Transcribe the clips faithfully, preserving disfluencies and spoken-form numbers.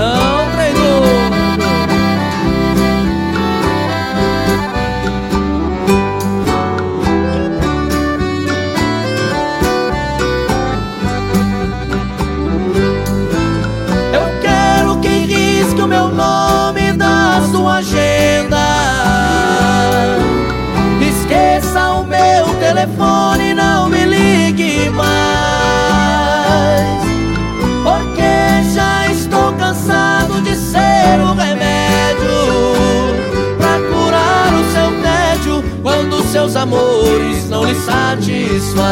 não, traidor. Eu quero que risque o meu nome da sua agenda. Esqueça o meu telefone, não me ligue mais, porque já estou cansado de ser o remédio pra curar o seu tédio quando seus amores não lhe satisfaz.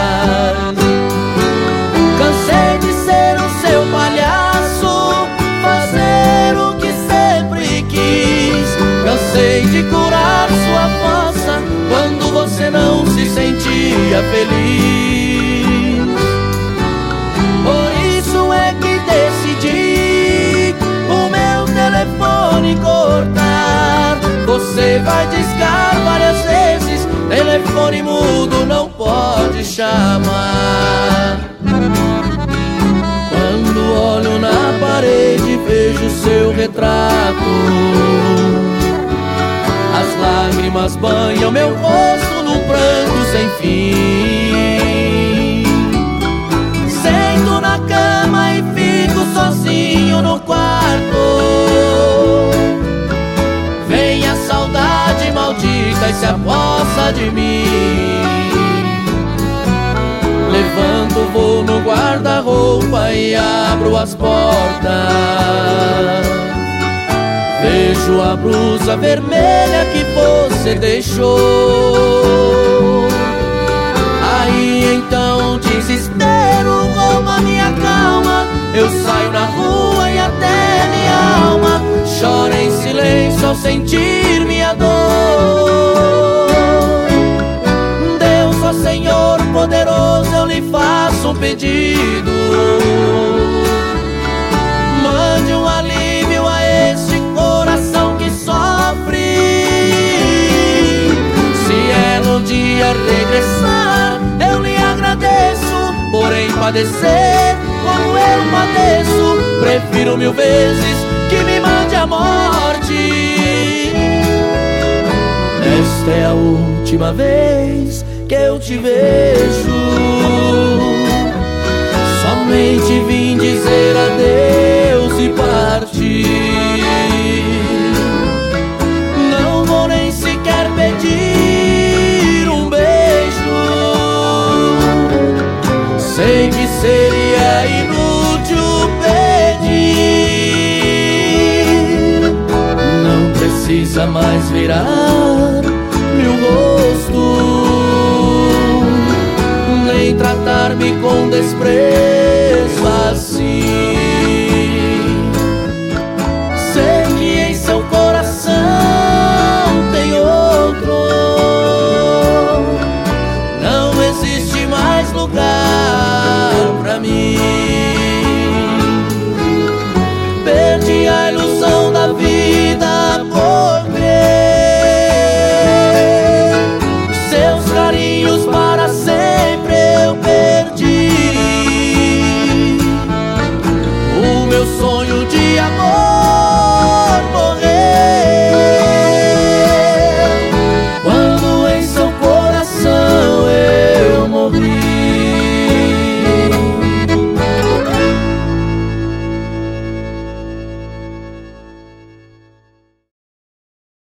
Cansei de ser o seu palhaço, fazer o que sempre quis. Cansei de curar sua fossa quando você não se sentia feliz. Por isso é que decidi o meu telefone cortar. Você vai discar várias vezes, telefone mudo não pode chamar. Quando olho na parede vejo seu retrato, as lágrimas banham meu rosto num pranto sem fim. Sento na cama e fico sozinho no quarto. Vem a saudade maldita e se apossa de mim. Levanto, vou no guarda-roupa e abro as portas. Vejo a blusa vermelha que você deixou. Aí então desespero rouba minha calma. Eu saio na rua e até minha alma chora em silêncio ao sentir minha dor. Deus, ó Senhor poderoso, eu lhe faço um pedido. Mande um alívio a este coração que sofre. Se é no dia regressar, eu lhe agradeço. Porém padecer como eu padeço, prefiro mil vezes que me mande a morte. Esta é a última vez que eu te vejo. Somente vim dizer adeus e partir. Não vou nem sequer pedir um beijo. Sei que seria inútil pedir. Não precisa mais virar meu rosto, nem tratar-me com desprezo assim.